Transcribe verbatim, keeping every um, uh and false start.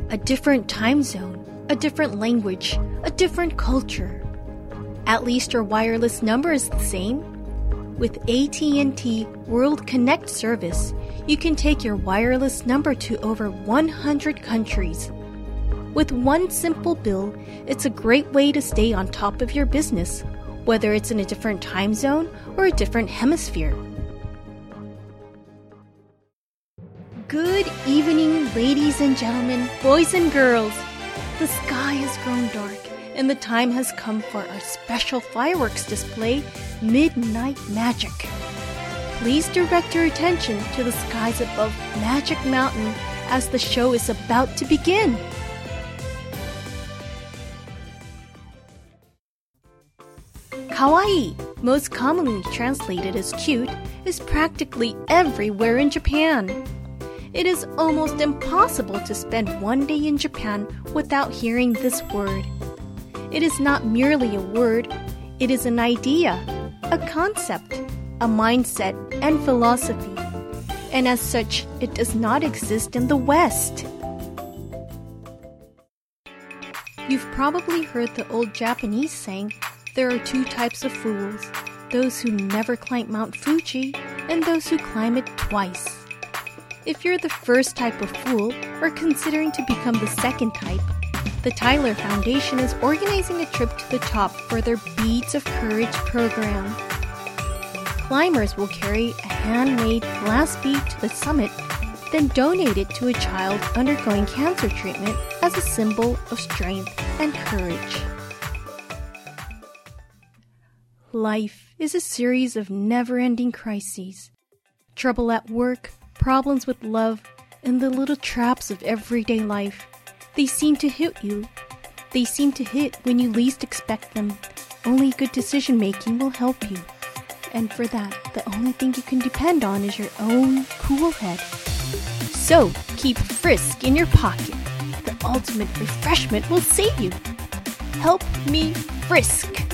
A different time zone, a different language, a different culture. At least your wireless number is the same. With A T and T World Connect service, you can take your wireless number to over one hundred countries. With one simple bill, it's a great way to stay on top of your business, whether it's in a different time zone or a different hemisphere. Good evening, ladies and gentlemen, boys and girls. The sky has grown dark, and the time has come for our special fireworks display, Midnight Magic. Please direct your attention to the skies above Magic Mountain as the show is about to begin. Kawaii, most commonly translated as cute, is practically everywhere in Japan. It is almost impossible to spend one day in Japan without hearing this word. It is not merely a word, it is an idea, a concept, a mindset, and philosophy. And as such, it does not exist in the West. You've probably heard the old Japanese saying, there are two types of fools, those who never climb Mount Fuji and those who climb it twice. If you're the first type of fool or considering to become the second type, the Tyler Foundation is organizing a trip to the top for their Beads of Courage program. Climbers will carry a handmade glass bead to the summit, then donate it to a child undergoing cancer treatment as a symbol of strength and courage. Life is a series of never-ending crises. Trouble at work, problems with love, and the little traps of everyday life. They seem to hit you. They seem to hit when you least expect them. Only good decision-making will help you. And for that, the only thing you can depend on is your own cool head. So, keep Frisk in your pocket. The ultimate refreshment will save you. Help me, Frisk!